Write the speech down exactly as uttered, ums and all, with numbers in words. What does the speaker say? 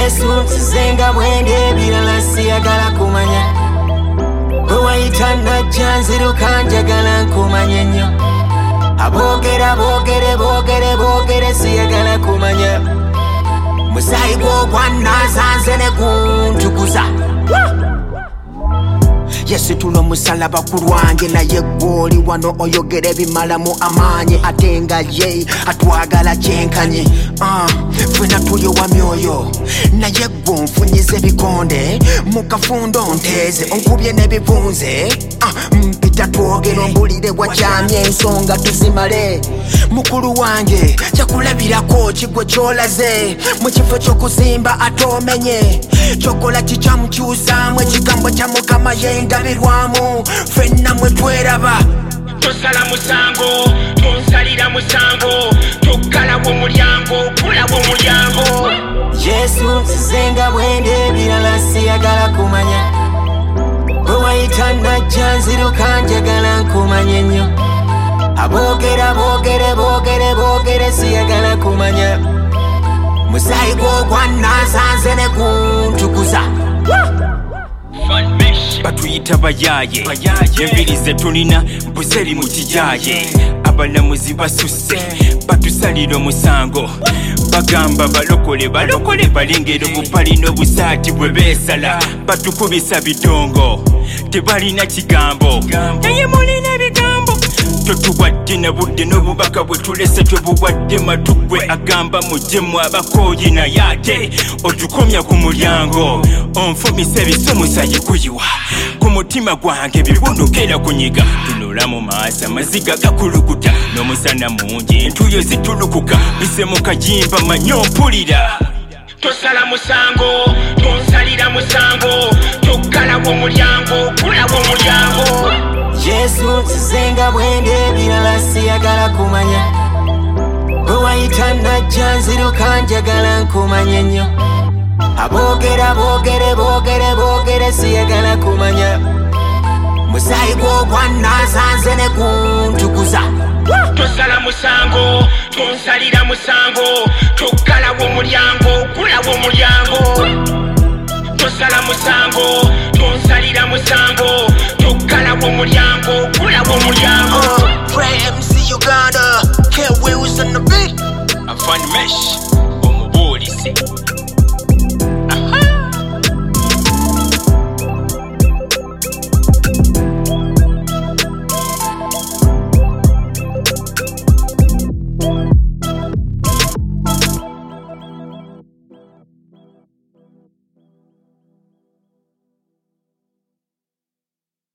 Yesu nsizenga bwenge ebirala siyagala kumanya bwe wayita najja nziruka njagala nkumanye nnyo aboogera boogere boogere boogere siyagala kumanya musaayi gw'ogwannaza nze ne guntukuza yesitula omusalaba ku lwange naye gw'oli wano oyogera ebimalamu amaanyi ate nga ye atwagala kyenkanye uh, ffena tuli wa myoyo naye gwo nfunyiza ebikonde mu kafundo nteeze onkubye n'ebivunze uh, mpita twogera ombulire wakyamye ensonga tuzimale mukulu wange kyakulabirako kigwe kyolaze mu kifo ky'okuzimba ate omenye kyokola kikyamukyusaamu ekigambo kya mukama yendabirwamu ffenna mwe tweraba tosala musango tonsalira musango tokkalawo omulyango kulawo omulyango Yesu nsizenga bwenge ebirala siyagala kumanya bwe wayita najja nziruka njagala nkumanye nnyo aboogera boogere boogere boogere siyagala kumanya musaayi gw'ogwannaza nze ne guntukuza batuyita bayaye enviri ze tulina mbuzeri mu kijaye abalamuzi basusse batusalira omusango bagamba balokole balokole balengera obupalina obusaati bwe beesala batukubisa bidongo tebalina kigambo naye mulina ebigambo totuwadde na budde n'obubaka bwe tulese twebuwadde matugwe agamba mujjemu abakooyi naye ate otukomya ku mulyango onfumisa ebisumusa yekuyiwa ku mutima gwange bibundukira kunyiga tunula mu maaso amaziga gakulukuta n'omusana mungi entuyo zitulukuka bise mu kajimba manyo mpulira tosala musango tonsalira musango tokkalawo omulyango kulawo omulyango Yesu nsizenga bwenge ebirala siyagala kumanya bwe wayita najja nziruka njagala nkumanye nnyo aboogera boogere boogere boogere siyagala kumanya musaayi gw'ogwannaza nze ne guntukuza tosala musango tonsalira musango tokkalawo omulyango kulawo omulyango tosala musango tonsalira musango tokkalawo omulyango kulawo omulyango Pray M C Uganda, K Wills on the beat. I find mesh